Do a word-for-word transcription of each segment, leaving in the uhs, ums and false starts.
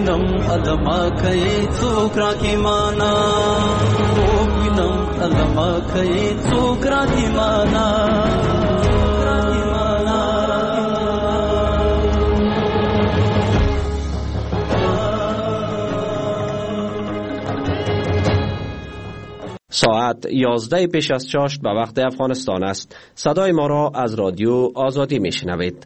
وینم علما کوي څوک را کی معنا وینم علما کوي څوک را کی معنا ساعت یازده پیش از چاشت به وقت افغانستان است. صدای ما را از رادیو آزادی میشنوید.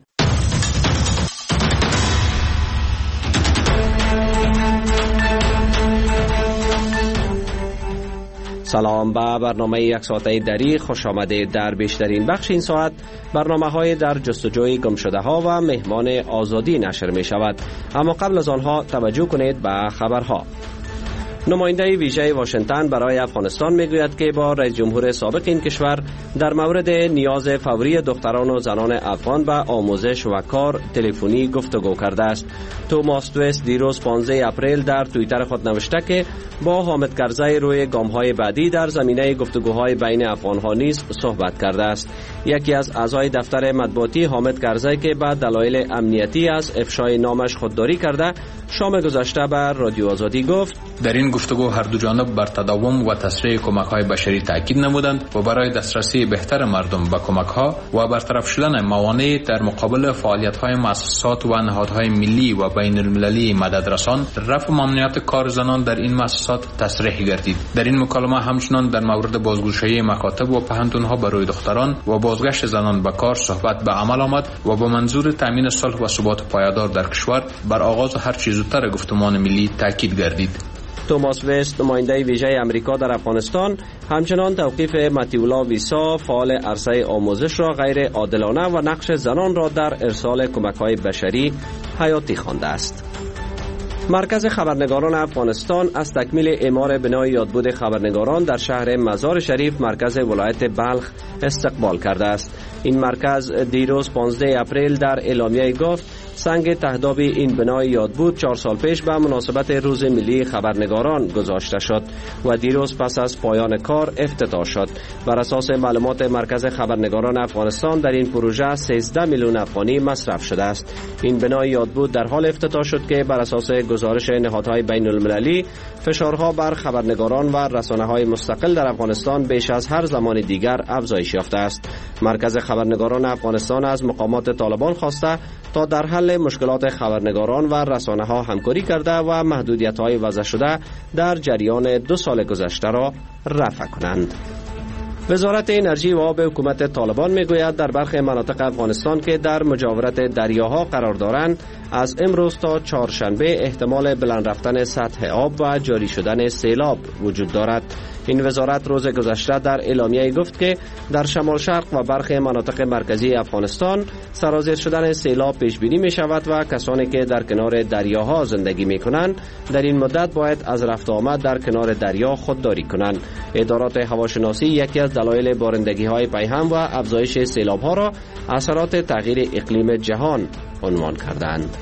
سلام به برنامه یک ساعته دری، خوش آمده. در بیشترین بخش این ساعت برنامه های در جستجوی گم شده ها و مهمان آزادی نشر می شود. اما قبل از آنها توجه کنید به خبرها. نماینده ویژه واشنگتن برای افغانستان میگوید که با رئیس جمهور سابق این کشور در مورد نیاز فوری دختران و زنان افغان به آموزش و کار تلفنی گفتگو کرده است. توماس دوست دیروز پانزده اپریل در توییتر خود نوشته که با حامد کرزی روی گام‌های بعدی در زمینه گفتگوهای بین افغان‌ها نیز صحبت کرده است. یکی از اعضای دفتر مطبوعاتی حامد کرزی که به دلایل امنیتی از افشای نامش خودداری کرده، شام گذشته به رادیو آزادی گفت: در این گفتگو هر دو جانب بر تداوم و تسریع کمک‌های بشری تاکید نمودند و برای دسترسی بهتر مردم به کمک‌ها و برطرف شدن موانع در مقابل فعالیت‌های مؤسسات و نهادهای ملی و بین‌المللی مددرسان، رفع ممنوعیت کار زنان در این مؤسسات تصریح گردید. در این مکالمه همچنان در مورد بازگشایی مکاتب و پوهنتون‌ها برای دختران و بازگشت زنان به کار صحبت به عمل آمد و با منظور تامین صلح و ثبات پایدار در کشور بر آغاز هر چیز زودتر گفتمان ملی تاکید گردید. توماس وست، نماینده ویژه امریکا در افغانستان، همچنان توقیف متیولا ویسا، فعال عرصه آموزش را غیر عادلانه و نقش زنان را در ارسال کمک‌های بشری حیاتی خوانده است. مرکز خبرنگاران افغانستان از تکمیل اعمار بنای یادبود خبرنگاران در شهر مزار شریف مرکز ولایت بلخ استقبال کرده است. این مرکز دیروز پانزده اپریل در اعلامیه گفت سنگ تهداب این بنای یادبود چهار سال پیش به مناسبت روز ملی خبرنگاران گذاشته شد و دیروز پس از پایان کار افتتاح شد. بر اساس معلومات مرکز خبرنگاران افغانستان در این پروژه سیزده میلیون افغانی مصرف شده است. این بنای یادبود در حال افتتاح شد که بر اساس گزارش نهادهای بین المللی فشارها بر خبرنگاران و رسانه‌های مستقل در افغانستان بیش از هر زمان دیگر افزایش یافته است. مرکز خبرنگاران افغانستان از مقامات طالبان خواسته تا در حل مشکلات خبرنگاران و رسانه‌ها همکاری کرده و محدودیت‌های وضع شده در جریان دو سال گذشته را رفع کنند. وزارت انرژی و آب حکومت طالبان میگوید در برخی مناطق افغانستان که در مجاورت دریاها قرار دارند از امروز تا چهارشنبه احتمال بلند رفتن سطح آب و جاری شدن سیلاب وجود دارد. این وزارت روز گذشته در اعلامیه گفت که در شمال شرق و برخی مناطق مرکزی افغانستان سرازیر شدن سیلاب پیش بینی می شود و کسانی که در کنار دریاها زندگی می کنند در این مدت باید از رفت و آمد در کنار دریا خودداری کنند. ادارات هواشناسی یکی از دلایل بارندگی های پیهم و افزایش سیلاب ها را اثرات تغییر اقلیم جهان عنوان کردند.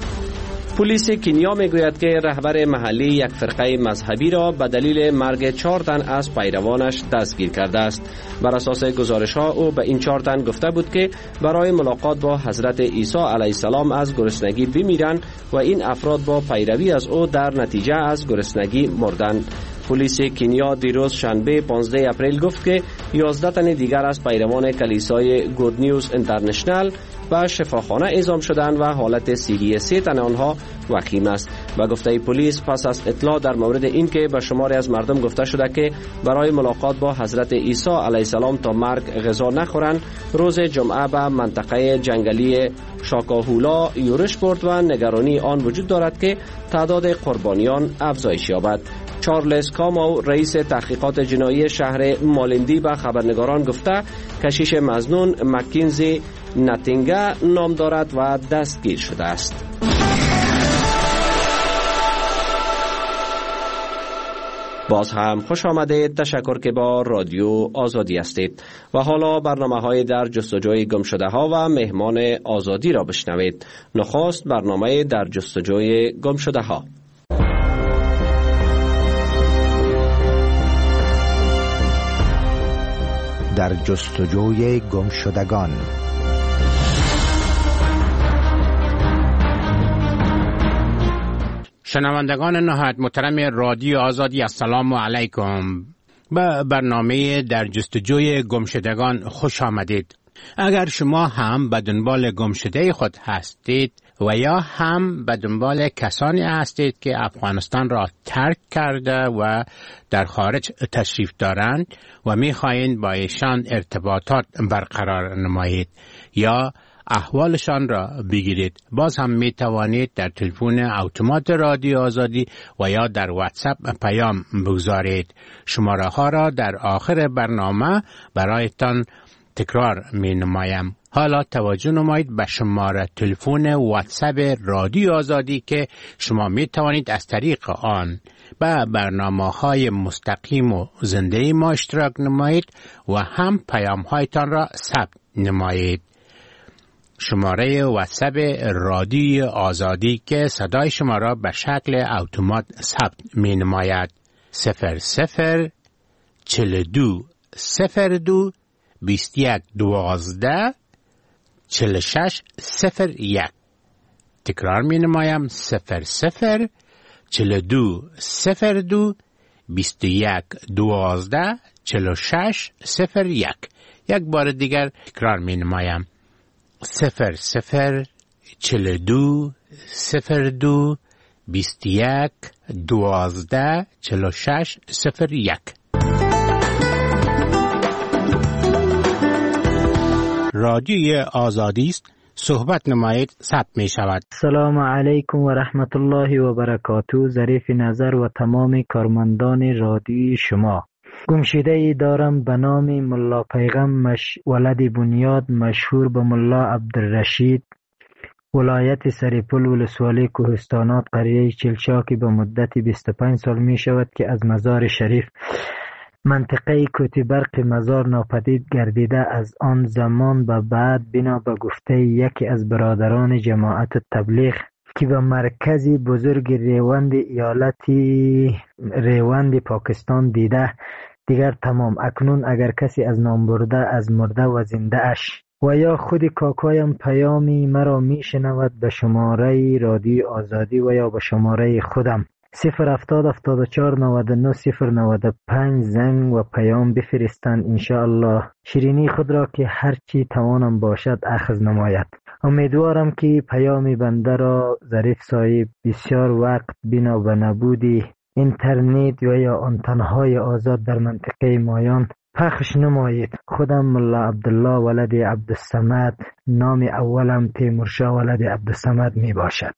پلیس کنیا میگوید که رهبر محلی یک فرقه مذهبی را به دلیل مرگ چهار تن از پیروانش دستگیر کرده است. بر اساس گزارش ها او به این چهار تن گفته بود که برای ملاقات با حضرت عیسی علیه السلام از گرسنگی بمیرند و این افراد با پیروی از او در نتیجه از گرسنگی مردند. پلیس کنیا دیروز شنبه پانزده اپریل گفت که یازده تن دیگر از پیروان کلیسای گود نیوز اینترنشنال به شفاخانه اعزام شدند و حالت صحی سه تن آنها وخیم است. و گفته پلیس پس از اطلاع در مورد این که به شماری از مردم گفته شده که برای ملاقات با حضرت عیسی علیه السلام تا مرگ غذا نخورند، روز جمعه به منطقه جنگلی شاکاهولا یورش برد و نگرانی آن وجود دارد که تعداد قربانیان افزایش یابد. چارلز کامو رئیس تحقیقات جنایی شهر مالندی به خبرنگاران گفته کشیش مظنون مکینزی ناتینگا نام دارد و دستگیر شده است. باز هم خوش آمده. تشکر که با رادیو آزادی هستید و حالا برنامه های در جستجوی گم شده ها و مهمان آزادی را بشنوید. نخست برنامه در جستجوی گم شده ها. در جستجوی گم شدگان. شنوندگان نهایت محترم رادیو آزادی، السلام علیکم. به برنامه در جستجوی گمشدگان خوش آمدید. اگر شما هم به دنبال گمشده خود هستید و یا هم به دنبال کسانی هستید که افغانستان را ترک کرده و در خارج تشریف دارند و می‌خواهید با ایشان ارتباطات برقرار نمایید یا احوالشان را بگیرید، باز هم می توانید در تلفن اتومات رادیو آزادی و یا در واتساپ پیام بگذارید. شماره ها را در آخر برنامه برایتان تکرار می نمایم. حالا توجه نمایید به شماره تلفن واتساپ رادیو آزادی که شما می توانید از طریق آن به برنامه های مستقیم و زنده ما اشتراک نمایید و هم پیام هایتان را ثبت نمایید. شماره واتساپ رادیو آزادی که صدای شما را به شکل اتومات ثبت می نماید صفر صفر چل دو صفر دو بیست یک دوازده چل شش صفر یک. تکرار می نمایم صفر صفر چل دو صفر دو بیست یک دوازده چل شش صفر یک. یک بار دیگر تکرار می نمایم صفر صفر چل دو صفر دو بیست یک دوازده چل شش صفر یک. رادیوی آزادی است، صحبت نمایید، ثبت می شود. سلام علیکم و رحمت الله و برکاته. ظریف نظر و تمام کارمندان رادیوی شما. گمشده ای دارم به نام ملا پیغم مش... ولد بنیاد مشهور به ملا عبدالرشید، ولایت سریپل ولسوالی کوهستانات قریه چلچاکی به مدت بیست و پنج سال می شود که از مزار شریف منطقه کوتی برق مزار ناپدید گردیده. از آن زمان به بعد بنا به گفته یکی از برادران جماعت تبلیغ که به مرکزی بزرگ ریوند ایالتی ریوند پاکستان دیده، دیگر تمام. اکنون اگر کسی از نام برده از مرده و زنده اش و یا خود کاکایم پیامی مرا می شنود به شماره رادیو آزادی و یا به شماره خودم صفر هفتاد هفتاد و چهار نود و نه صفر نود و پنج زنگ و پیام بفرستند. انشاءالله شیرینی خود را که هرچی توانم باشد اخذ نماید. امیدوارم که پیام بنده را ظریف صاحب بسیار وقت بنا به نبودی اینترنت و یا آنتنهای آزاد در منطقه مایان پخش نمایید. خودم ملا عبدالله ولد عبدالصمد، نام اولم تیمورشاه ولد عبدالصمد می باشد.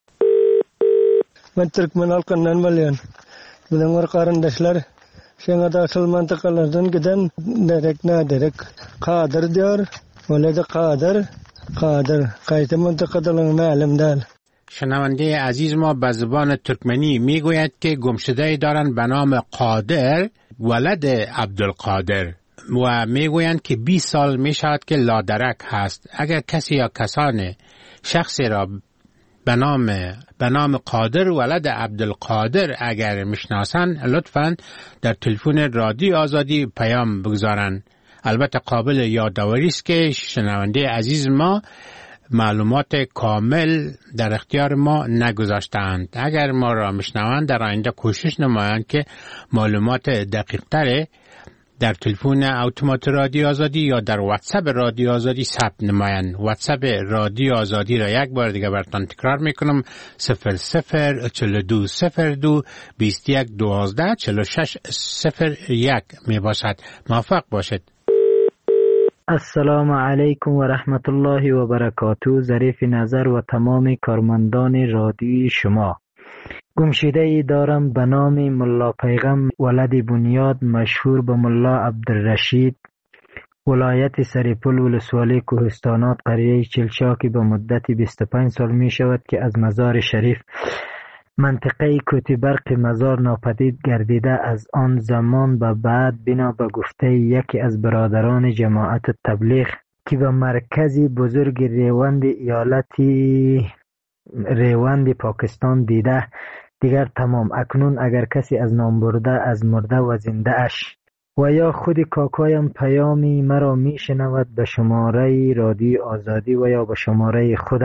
Ben Türkmenhalkından Malyan. Bunlar qarindaşlar şeňa da asıl mantakalardan giden derek ne derek Qadir diyor. Öyle de Qadir Qadir qayta mantakadan ma'lumdan. شنونده عزیز ما به زبان ترکمنی میگوید که گمشده دارند به نام قادر ولد عبدالقادر و میگویند که بیست سال می شود که لادرک هست. اگر کسی یا کسان شخصی را به نام به نام قادر ولد عبدالقادر اگر میشناسند لطفاً در تلفن رادیو آزادی پیام بگذارند. البته قابل یادآوری است که شنونده عزیز ما معلومات کامل در اختیار ما نگذاشتند. اگر ما را میشنوند در آینده کوشش نمایند که معلومات دقیق تر در تلفن اتومات رادیو آزادی یا در واتساپ رادیو آزادی ثبت نمایند. واتساپ رادیو آزادی را یک بار دیگه براتون تکرار میکنم صفر صفر چل دو صفر دو بیست یک دوازده چل شش صفر یک می باشد. موفق باشد. السلام علیکم و رحمت الله و برکاته. ظریف نظر و تمام کارمندان رادیوی شما. گمشده ای دارم به نام ملا پیغم ولد بنیاد مشهور به ملا عبدالرشید، ولایت سریپل ولسوالی کوهستانات قریه چلچاکی به مدت بیست و پنج سال می شود که از مزار شریف منطقه کوتی برق مزار ناپدید گردیده. از آن زمان به بعد بنا به گفته یکی از برادران جماعت تبلیغ که به مرکزی بزرگ ریوند ایالتی ریوند پاکستان دیده، دیگر تمام. اکنون اگر کسی از نام برده از مرده و زنده اش و یا خود کاکایم پیامی مرا می شنود به شماره رادیو آزادی و یا به شماره خودم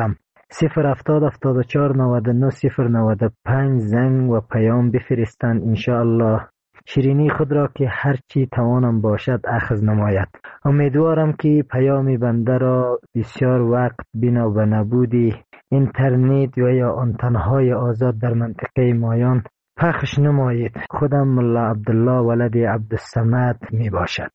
صفر هفتاد هفتاد و چهار نود و نه صفر نود و پنج زنگ و پیام بفرستند. انشاءالله شیرینی خود را که هرچی توانم باشد اخذ نماید. امیدوارم که پیام بنده را بسیار وقت بنا به نبود اینترنت و یا آنتنهای آزاد در منطقه مایان پخش نمایید. خودم ملا عبدالله ولد عبدالصمد می باشد.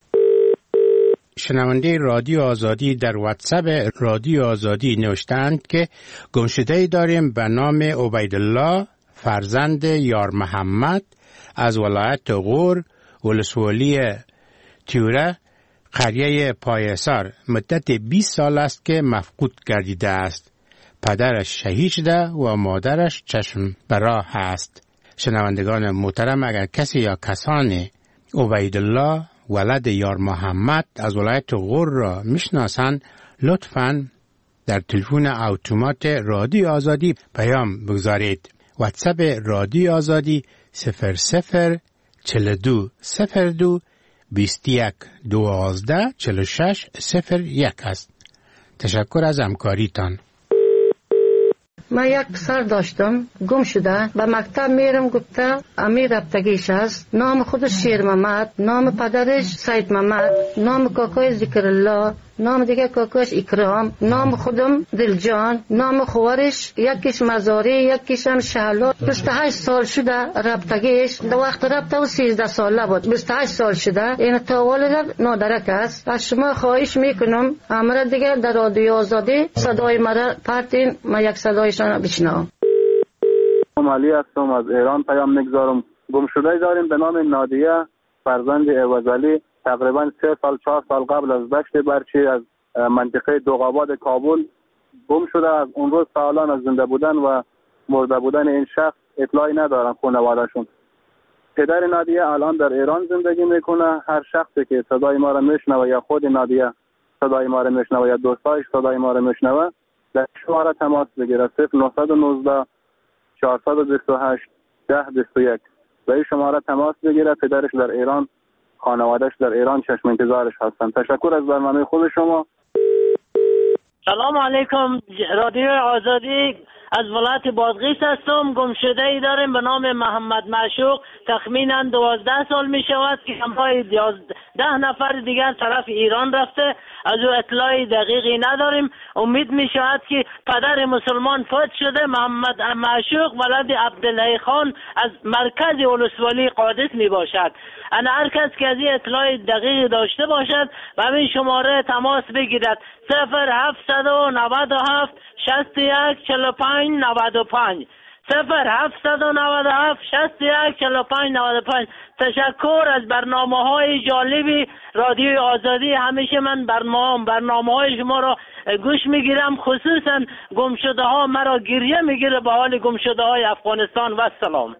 شنونده رادیو آزادی در واتساپ رادیو آزادی نوشتند که گمشده‌ای داریم به نام عبیدالله فرزند یار محمد از ولایت غور ولسوالی تیوره قریه پایسار. مدت بیست سال است که مفقود گردیده است. پدرش شهید شده و مادرش چشم به راه است. شنوندگان محترم، اگر کسی یا کسانی عبیدالله ولد یار محمد از ولایت غور را میشناسند لطفاً در تلفن اتومات رادیو آزادی پیام بگذارید. واتساپ رادیو آزادی صفر صفر چهل و دو صفر دو بیست و یک دوازده چهل و شش صفر یک است. تشکر از همکاریتان. من یک پسر داشتم گم شده، به مکتب میرم گفته امیر رفتگیش است. نام خودش شیر محمد، نام پدرش سید محمد، نام کاکای ذکر الله، نام دیگه کاکاش اکرام، نام خودم دلجان، نام خوارش یکیش مزاری یکیش هم شهلا. بیست و هشت سال شده رفتگیش. در وقت رفته و سیزده ساله بود. بیست و هشت سال شده. این تا والد نادرک است. از شما خواهش میکنم امر دیگه در رادیو آزادی صدای مرا پرتین، ما یک صدایشان بشنوم. علی هستم از ایران پیام میگذارم. گمشده داریم به نام نادیه فرزند عوضعلی. تقریبا سه سال چهار سال قبل از دشت برچی از منطقه دوغاباد کابل گم شده. از اون روز سالان از زنده بودن و مرده بودن این شخص اطلاعی ندارن خانواده‌شون. پدر نادیه الان در ایران زندگی میکنه. هر شخصی که صدای ما را میشنوه یا خود نادیه صدای ما را میشنوه یا دوستایش صدای ما را میشنوه در شماره تماس بگیره صفر نه یک نه چهارصد و بیست و هشت ده بیست و یک و این شماره تماس بگیره. پدرش در ایران، خانوادهش در ایران چشم انتظارش هستن. تشکر از برنامه خود شما. سلام علیکم. رادیو آزادی از ولایت بادغیس هستم. گمشده ای داریم به نام محمد معشوق. تخمینا دوازده سال می شود که همراه ده نفر دیگر طرف ایران رفته. از او اطلاعی دقیقی نداریم. امید می شود که پدر مسلمان فوت شده. محمد معشوق ولد عبدالله خان از مرکز ولسوالی قادس می باشد. انا هر کس که از این اطلاع دقیق داشته باشد و همین شماره تماس بگیرد صفر هفتصد و نود و هفت شصت و یک چهل و پنج نود و پنج صفر هفتصد و نود و هفت شصت و یک چهل و پنج نود و پنج. تشکر از برنامه های جالبی رادیو آزادی. همیشه من برنامه برنامه های شما را گوش میگیرم. خصوصا گمشده ها مرا گریه میگیره به حال گمشده های افغانستان. و سلام.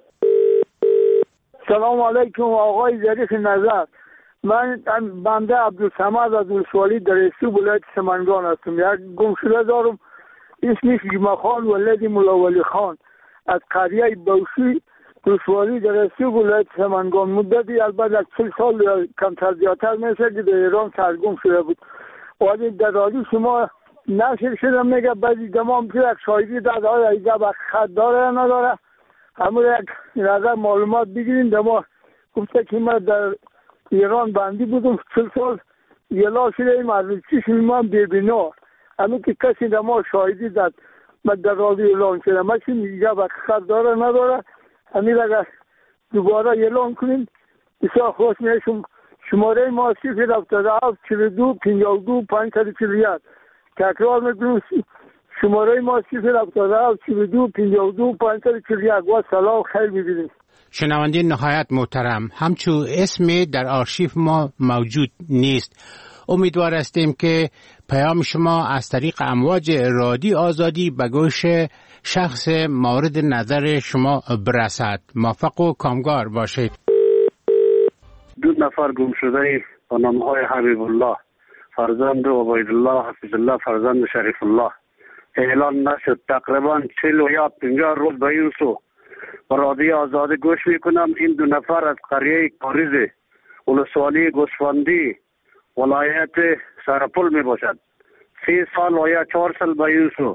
سلام علیکم آقای ظریف نظر. من بنده عبدالصمد از ولسوالی در استو ولایت سمنگان هستم. یک گمشده دارم اسمش جمعه خان ولد مولا ولی خان از قریه بوشی ولسوالی در استو ولایت سمنگان. مدتی البته از چل سال یا کمتر زیادتر میشه که در ایران سرگم شده بود. ولی در رادیو شما نشر شده میگه بعضی دمام که یک شاهدی داده های ایجا با خط داره یا نداره. همون یک نظر معلومات بگیریم. در ما گفته که من در ایران بندی بودم چل سال یلا شده ایم از چشم من ببینا. همین که کسی در ما شاهدی داد من در رادیو اعلان شده. من چی میگه با خط داره نداره. همین اگر دوباره اعلان کنیم بسیار خوش میشم. شماره ما صفر هفتاد و هفت چهل و دو پنجاه و دو پانصد و چهل و یک. تکرار میکنم شماره ما صفر هفتاد و هفت چهل و دو پنجاه و دو پانصد و چهل و یک. و سلام خیلی ببینیم. شنونده نهایت محترم، همچون اسمی در آرشیو ما موجود نیست. امیدوار هستیم که پیام شما از طریق امواج رادیو آزادی به گوش شخص مورد نظر شما برسد. موفق و کامگار باشید. دو نفر گم شده با نامهای حبیب الله فرزند عبیدالله حفظ الله فرزند شریف الله اعلان نشد. تقریبا چهل و یا پنجاه روز به این سو با رادیو آزادی گوش میکنم. این دو نفر از قریه کاریز ولسوالی گوسفندی ولایت سرپل می باشد. سی سال و یا چهار سال به این سو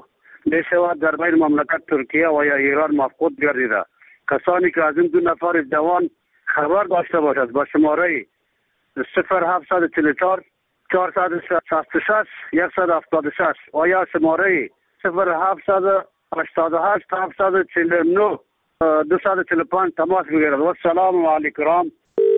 می شود در بین مملکت ترکیه و یا ایران مفقود گردیده. کسانی که از این دو نفر جوان خبر داشته باشد با شماره صفر هفتصد چهل و چهار چهارصد و شصت و شش صد و هفتاد و شش و یا شماره صفر هفتصد هشتاد و هشت هفتصد و چهل و نه دویست و چهل و پنج تماس بگیرد. و السلام علیکم.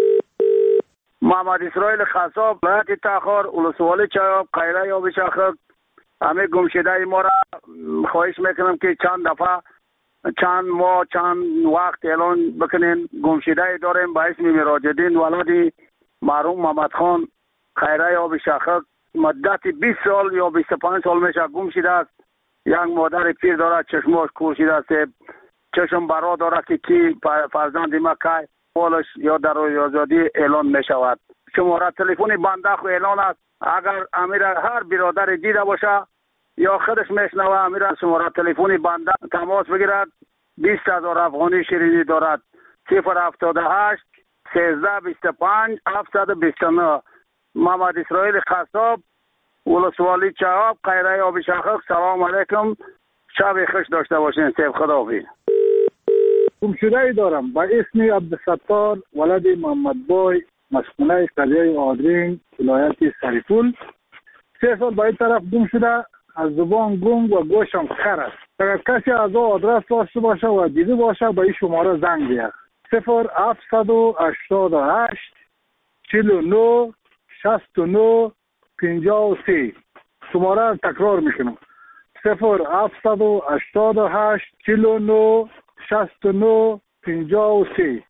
محمد اسرائیل خصاب، ولایت تاخر، ولسوالی چایاب، قیره یا بشاخک. همه گمشده ما را خواهش میکنم که چند دفعه چند ماه چند وقت اعلان بکنین. گمشده داریم با اسم مراجدین ولادی مرحوم محمد خان خیره یا بشاخک. مدت بیست سال یا بیست و پنج سال میشه گم شده است. یک مادر پیر دارد چشماش کور شده است، چشم برا دارد که کی فرزند ما که پولش یا در آزادی اعلان می شود. شماره تلفنی بنده خو اعلان است. اگر امیر هر برادر دیده باشه یا خودش میشنوه امیر شماره تلفنی بنده تماس بگیرد. بیست هزار افغانی شیرینی دارد. صفر هفتاد و هشت سیزده بیست و پنج هفتصد و بیست و نه. محمد اسرائیل خصاب، ولسوالی چهاب، قیره آب شاخک. سلام علیکم، شب خوش داشته باشین. سیف خداحافظ. گمشده ای دارم با اسم عبدالستار ولد محمد بای، مسکونه قریه آدرین، ولایت سریپول. سه سال با این طرف گم شده، از زبان گم و گوشم خر است. اگر کسی از او آدرس داشته باشه و دیده باشه با این شماره زنگ بیاد. صفر هفتصد و هشتاد و هشت چهل و نه شصت و نه پنجاه و سه. شماره را تکرار میکنم. صفر هفتصد و هشتاد و هشت چهل و نه شصت و نه پنجاه و سه.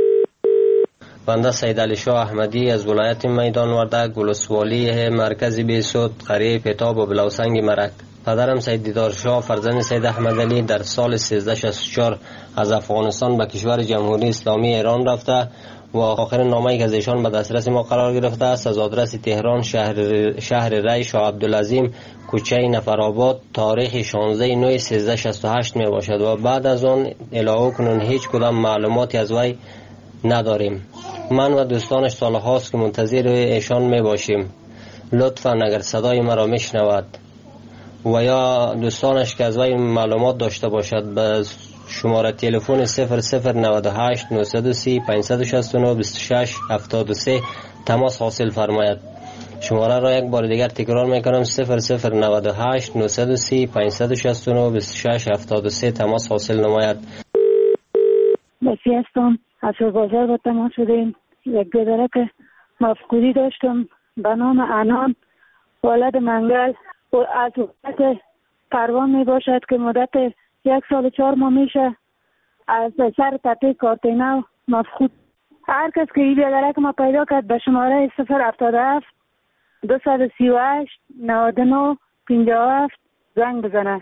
بنده سید علی شاه احمدی از ولایت میدان وردک، ولسوالی مرکزی بیسود، قریه پیتاب و بلاوسنگ مرک. پدرم سید دیدار شاه فرزند سید احمد علی در سال سیزده شصت و چهار از افغانستان به کشور جمهوری اسلامی ایران رفته و آخرین نامه‌ای که از ایشان به دسترس ما قرار گرفته است از آدرس تهران، شهر شهر ری، شاه عبدالعظیم، کوچه نفرآباد، تاریخ شانزده نوامبر سیزده شصت و هشت می باشد و بعد از آن الهو کنون هیچ کدام معلوماتی از وی نداریم. من و دوستانش سالهاست که منتظر ایشان می باشیم. لطفاً اگر صدای مرا میشنود و یا دوستانش که از وی معلومات داشته باشد به شماره تلفن صفر صفر نود و هشت نهصد و سی پانصد و شصت و نه بیست و شش هفتاد و سه تماس حاصل فرماید. شماره را یک بار دیگر تکرار میکنم: صفر صفر نود و هشت نهصد و سی پانصد و شصت و نه بیست و شش هفتاد و سه تماس حاصل نماید. بسی هستم، از بازار با تماس شدیم. یک گذره که مفقودی داشتم به نام انان ولد منگل و از وقت پروان می باشد که مدت یک سال و چهار ماه میشه از سر تپه کارتینو مفقود. هر کس که این بیادره که ما پیدا کرد به شماره صفر هفتاد و هفت دویست و سی و هشت نود و نه پنجاه و هفت زنگ بزنه.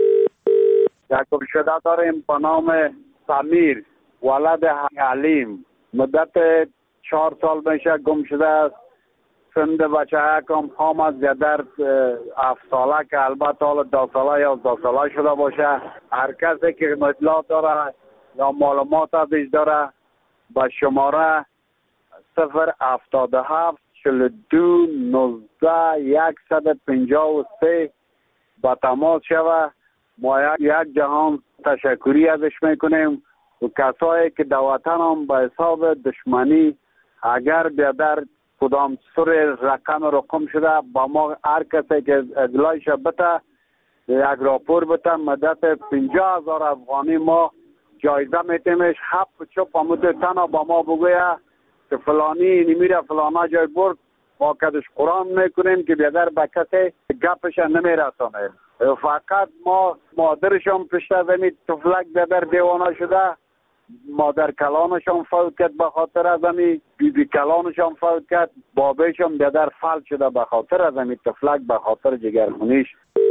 یک گمشده داریم به نام سمیر ولد علیم. مدت چهار سال میشه گم شده است. سند بچه یکم هم از در هفت ساله که البته حالا دو ساله یا دو ساله شده باشه. هر کسی که اطلاع داره یا معلومات ازش داره با شماره صفر هفتاد و هفت چهل و دو نوزده صد و پنجاه و سه با تماس شوه. ما یک جهان تشکری ازش میکنیم و کسایی که در وطن هم به حساب دشمنی اگر بیادر کدام سر رقم رقم شده با ما هر کسی که اطلاعش بده یک راپور بده مدت پنجاه هزار افغانی ما جایزه میتیمش. هفت چپ همود تنها با ما بگویه که فلانی نمیره فلانا جای برد ما کدش قرآن میکنیم که بیادر به کسی گپش نمیرسانه. فقط ما مادرشان پشته زمین تفلک بیادر دیوانه شده، مادر کلانشان فوت کرد به خاطر از امی، بی بی کلانشان فوت کرد، بابیشان بیادر فلج شده به خاطر از امی تفلک، به خاطر جگرخونیش.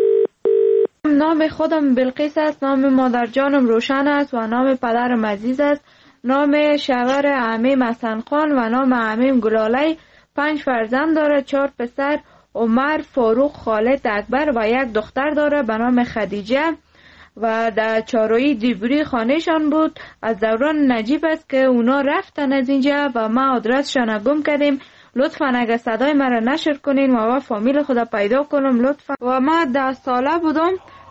نام خودم بلقیس است، نام مادر جانم روشن است و نام پدرم عزیز است. نام شوهر عمیم حسن خان و نام عمیم گلالی. پنج فرزند داره، چهار پسر: عمر، فاروق، خالد، اکبر و یک دختر داره به نام خدیجه و در چهارراه دیبری خانهشان بود. از دوران نجیب است که اونا رفتن از اینجا و ما آدرسشان گم کردیم. لطفاً اگر صدای مرا نشر کنین و ما فامیل خدا پیدا کنم لطفاً. و ما ده ساله بودم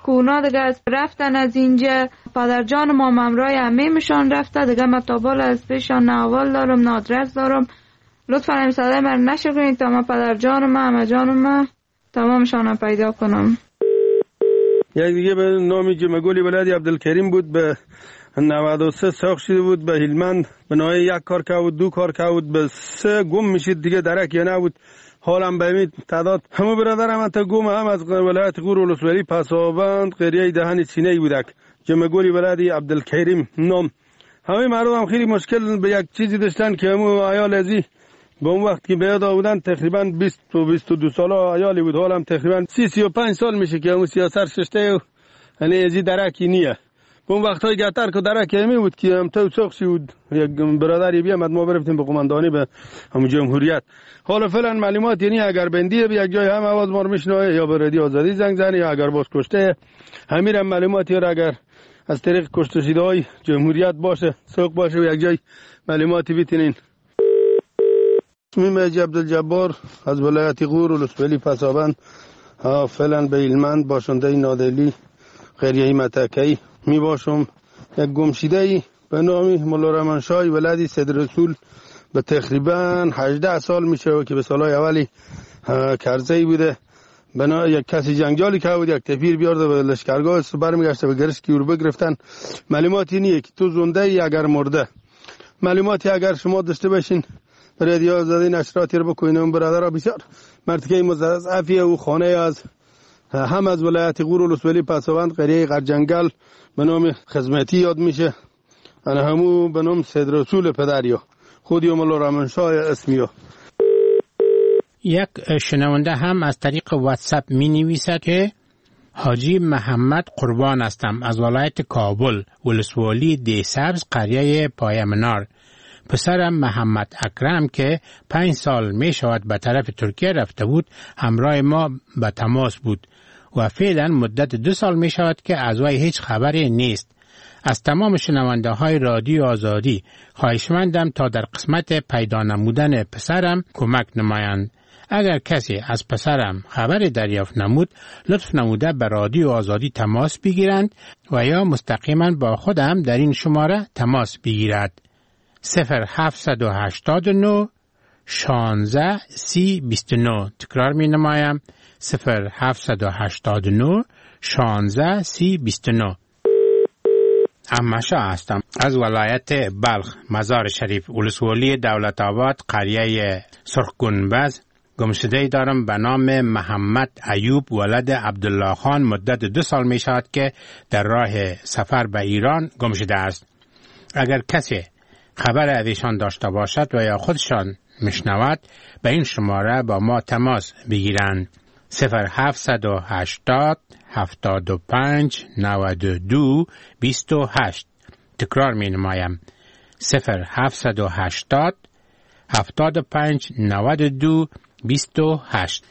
کونا دیگه از رفتن از اینجا. پدر جان ما ممرای عمیمشان رفته دیگه. من تابال از پیشان نه اول دارم نه آدرس دارم. لطفا این صدای من نشر کنید تا من پدر جان ما همه جان ما تمامشان پیدا کنم. یک دیگه به نامی جمگولی ولادی عبدالکریم بود، به نود و سه ساخت شده بود، به هلمند بنای یک کار که بود دو کار که بود به سه گم میشید دیگه درک یا نبود. حالم به این تعداد همه برادرم تا گم هم از ولایت غور ولسوالی پسابند قریه دهن سینه بودک. جمگولی ولادی عبدالکریم نام. همه مردم خیلی مشکل به یک چیزی داشتن که همو عیال ازی به اون وقت که بیاد آودن تقریبا بیست و بیست و دو ساله عیالی بود. حالم تقریبا سی سی و پنج سال میشه که همو سیاست ششته و یعنی ازی درکی نیه. به اون وقت های گتر که درکی همی بود که هم تو سخشی بود. یک برادری بیامد ما برفتیم به قماندانی به همو جمهوریت. حالا فعلا معلومات یعنی اگر بندیه به یک جای هم آواز ما رو میشنوه یا به رادیو آزادی زنگ زنه یا اگر باز کشته همین معلوماتی را اگر از طریق کشته شده های جمهوریت باشه سوق باشه و یک جای معلوماتی بیتینین. اسمیم اجی عبدالجبار از ولایت غور ولسوالی پسابند فعلا به هلمند باشنده نادلی قریه متکی می باشم. یک گمشیده ای به نامی مولا رحمان شاه ولادی صدر رسول به تقریبا هجده سال میشه که به سالهای اولی کرزی بوده. بنا یک کسی جنگجالی که بود یک تفیر بیارده به لشکرگاه برمیگشته به گرش کی رو بگرفتن. معلوماتی نیه که تو زنده ای اگر مرده. معلوماتی اگر شما داشته باشین رادیو آزادی نشراتی رو بکنین. اون برادرها بسیار مرتکه مضاعفی او خانه از هم از ولایت غور ولسوالی پسابند قریه قرجنگل به نام خدمتی یاد میشه. انا همو به نام صدر رسول پدریا خودی مولا رحمان شاه اسمیو. یک شنونده هم از طریق واتساپ می نویسد که حاجی محمد قربان هستم از ولایت کابل ولسوالی دی سبز قریه پایمنار. پسرم محمد اکرم که پنج سال می شود به طرف ترکیه رفته بود همراه ما به تماس بود و فعلا مدت دو سال می شود که از وی هیچ خبری نیست. از تمام شنونده های رادیو آزادی خواهشمندم تا در قسمت پیدا نمودن پسرم کمک نمایند. اگر کسی از پسرم خبری دریافت نمود لطف نموده به رادیو آزادی تماس بگیرند و یا مستقیما با خودم در این شماره تماس بگیرد. صفر هفتصد و هشتاد و نه شانزده سی بیست و نه. تکرار می نمایم صفر هفتصد و هشتاد و نه شانزده سی بیست و نه. احمدشاه هستم از ولایت بلخ مزار شریف ولسوالی دولت آباد قریه سرخ گنبز. گمشده دارم به نام محمد ایوب ولد عبدالله خان. مدت دو سال می شود که در راه سفر به ایران گمشده است. اگر کسی خبر از ایشان داشته باشد و یا خودشان میشنود به این شماره با ما تماس بگیرند. صفر هفتصد و هشتاد هفتاد و پنج نود و دو بیست و هشت. تکرار می نمایم صفر هفتصد و هشتاد هفتاد و پنج نود و دو بیست و هشت.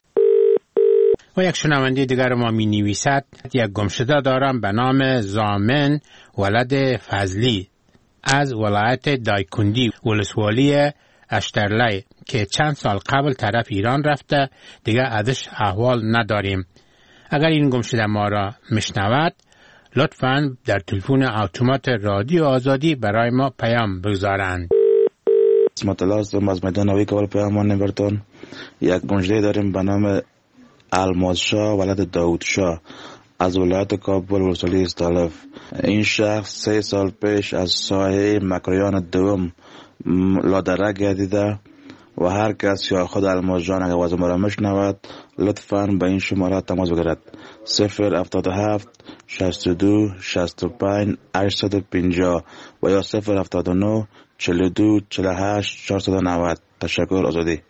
و یک شنونده دیگر ما می نویسد یک گمشده دارم به نام زامن ولد فضلی از ولایت دایکندی ولسوالی اشترلی که چند سال قبل طرف ایران رفته دیگه ازش احوال نداریم. اگر این گمشده ما را میشنود لطفاً در تلفن اتومات رادیو آزادی برای ما پیام بگذارند. مطلع هستم از میدان نوی کابل پیامان نبرتون. یک گمشده داریم به نام الماس شاه ولد داود شاه از ولایت کابل ولسوالی استالف. این شخص سه سال پیش از سایه مکریان دوم لادره گردیده و هر کس یا خود الماس جان اگر وزن را مشنود لطفاً به این شماره تماس بگیرد. صفر هفتاد و هفت شصت و دو شصت و پنج هشتصد و پنجاه و یا صفر هفتاد و نه چهل و دو چهل و هشت چهارصد و نود. تشکر. آزادی.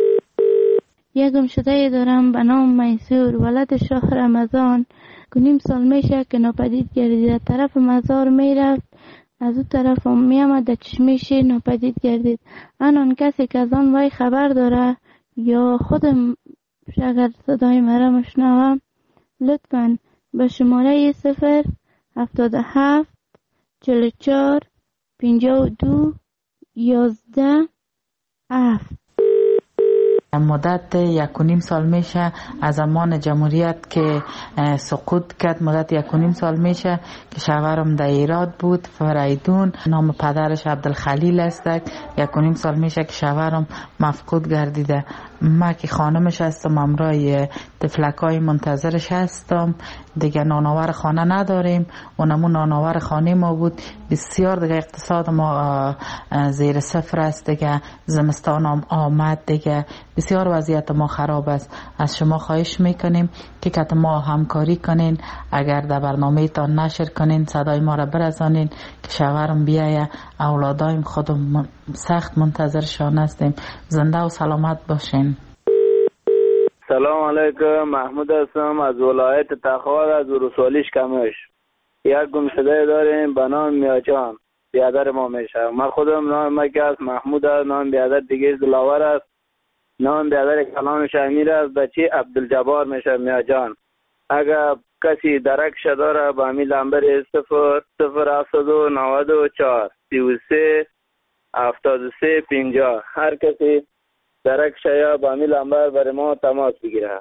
یک گمشده دارم به نام میسور ولد شاه رمضان که نیم سال میشه که ناپدید گردید. طرف مزار میرفت از اون طرف هم میامد در چشمه شیر ناپدید گردید. آنان کسی که از آن وی خبر داره یا خودم اگر صدای مرا مشنوم لطفاً به شماره صفر هفتاد و هفت چهل و چهار پنجاه و دو یازده هفت. مدت یک و نیم سال میشه از زمان جمهوریت که سقوط کرد، مدت یک و نیم سال میشه که شوهرم در ایراد بود، فریدون، نام پدرش عبدالخلیل است. یک و نیم سال میشه که شوهرم مفقود گردیده. ما که خانمش هستم، امرای تفلکای منتظرش هستم. دیگه نانآور خانه نداریم، اونمون نانآور خانه ما بود. بسیار دیگه اقتصاد ما زیر صفر است، دیگه زمستان هم آمد، دیگه بسیار وضعیت ما خراب است. از شما خواهش میکنیم که کت ما همکاری کنین، اگر در برنامه تان نشر کنین صدای ما را برسانین که شوهرم بیایه. اولادایم خودم سخت منتظرشان هستیم. زنده و سلامت باشین. سلام علیکم، محمود هستم از ولایت تخار، از ولسوالی کمش. یک گمشده داریم به نام میاجان، بیادر ما میشه. من خودم نام مکه است، محمود است. نام بیادر دیگه دلاور است. نام بیادر کلامش امیر است. بچه عبدالجبار میشه میاجان. اگر کسی درکش داره با امی لنبر صفر صفر هفتاد و نود و چهار سی و سه هفتاد و سه پنجاه، هر کسی درکش یا با امی لنبر برای ما تماس بگیره.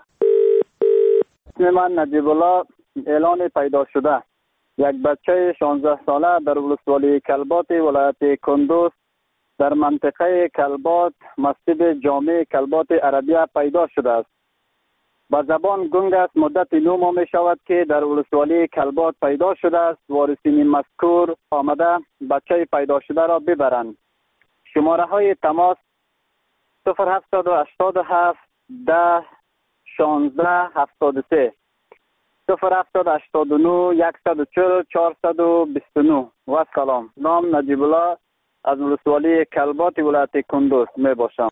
اسم من نجیب الله، اعلان پیدا شده. یک بچه شانزده ساله در ولسوالی کلبات ولایت کندوز در منطقه کلبات مسجد جامع کلبات عربیه پیدا شده است. با زبان گنگ است. مدت نو ماه می شود که در ولسوالی کلبات پیدا شده است. وارثین مذکور آمده بچه پیدا شده را ببرند. شماره های تماس صفر هفتاد و هشتاد و هفت ده شانزده هفتاد و سه، صفر هفتاد هشتاد و نه یکصد و چهل چهارصد و بیست و نه. و سلام. نام نجیب الله از ولسوالی کلبات ولایت کندوز می باشم.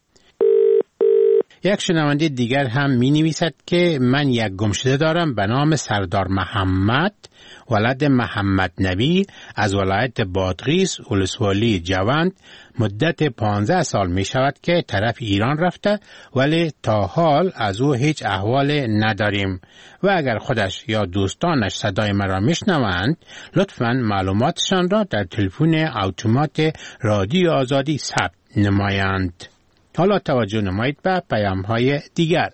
یک شنونده دیگر هم می نویسد که من یک گمشده دارم به نام سردار محمد ولد محمد نبی از ولایت بادغیس ولسوالی جوند. مدت پانزده سال می شود که طرف ایران رفته، ولی تا حال از او هیچ احوال نداریم و اگر خودش یا دوستانش صدای مرا میشنوند لطفاً معلوماتشان را در تلفن اتومات رادیو آزادی ثبت نمایند. حالا توجه نمایید به پیام های دیگر.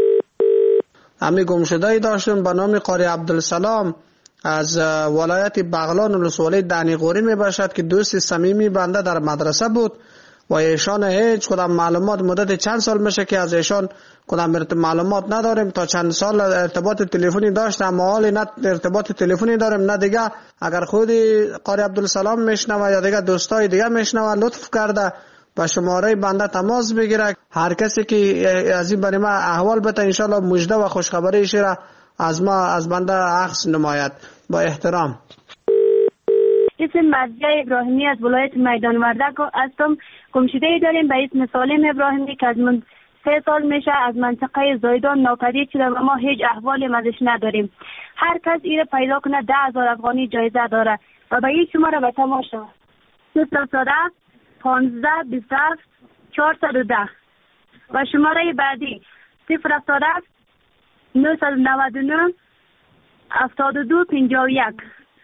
امی گمشده‌ای داشتم به نام قاری عبدالسلام از ولایت بغلان ولسوالی دنیقوری می باشد که دوست صمیمی بنده در مدرسه بود و ایشان هیچ کدام معلومات مدت چند سال میشه که از ایشان کدام معلومات نداریم. تا چند سال ارتباط تلفنی داشتم اما حالی نه ارتباط تلفنی داریم نه دیگه. اگر خودی قاری عبدالسلام میشنوه یا دیگه دوستای دیگه میشنوه لطف کرده با شماره بنده تماس بگیره. هر کسی که از این برای ما احوال بده انشالله مژده و خوشخبری ایشی را از ما از بنده عکس نماید. با احترام. اسم مرضیه ابراهیمی از ولایت میدان وردک هستم. گمشده ای داریم به اسم سالم ابراهیمی که از من سه سال میشه از منطقه زایدان ناپدید شده و ما هیچ احوالی ازش نداریم. هر کس ایره پیدا کنه ده هزار افغانی جایزه داره و به این شماره به تماس شود. صفر صد پانزده بیست و هفت چهارصد و ده و شماره بعدی صفر هفتاد و هفت نهصد و نود و نه هفتاد و دو پنجاه و یک.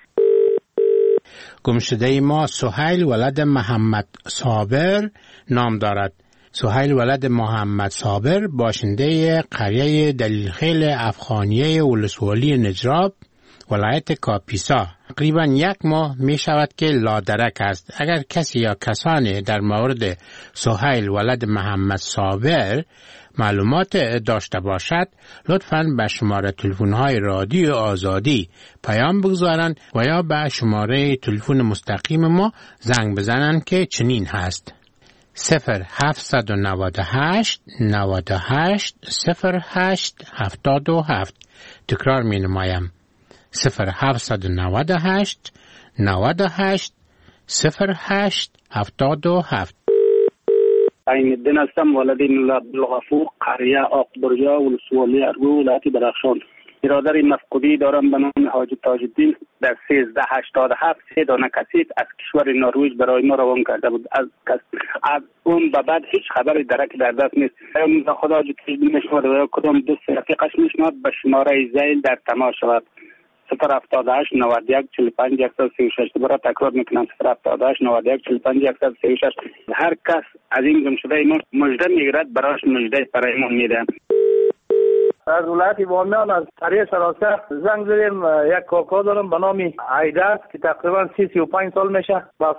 گمشده ما سهیل ولد محمد صابر نام دارد. سهیل ولد محمد صابر باشنده قریه دلیلخیل افغانیه ولسوالی نجراب ولایت کاپیسا تقریبا یک ماه می شود که لادرک است. اگر کسی یا کسانی در مورد سهیل ولد محمد صابر معلومات داشته باشد لطفاً به شماره تلفن های رادیو آزادی پیام بگذارند و یا به شماره تلفن مستقیم ما زنگ بزنند که چنین هست: صفر هفتصد و نود و هشت نود و هشت صفر هشت هفتاد و هفت. تکرار می نمایم: صفر هفتصد و نود و هشت نود و هشت صفر هشت هفتاد و هفت. عین الدین هستم، ولدین عبدالغفور، قریه آقبریا ولسوالی ارگو ولایت درخشان. برادر مفقودی دارم به نام حاجی تاج الدین در سیزده هشتاد و هفت سه دانه کسیف از کشور نروژ برای ما روان کرده بود. از از اون به بعد هیچ خبری درک در دست نیست. خدا حاجی تاج الدین میشود و کدام دوست رفیقش میشود به شماره زیل در تماس شود صفر هفتاد و هشت نود و یک چهل و پنج صد و سی و شش. دوباره تکرار میکنم صفر هفتاد و هشت نود و یک چهل و پنج صد و سی و شش. هر کس از این گم شده ما مژده میگیرد براش مژده برایمون میده. از ولایت بامیان از قریه سراسر زنگ زدیم. یک کاکا دارم به نام عیدر که تقریبا سی سی و پنج سال میشه.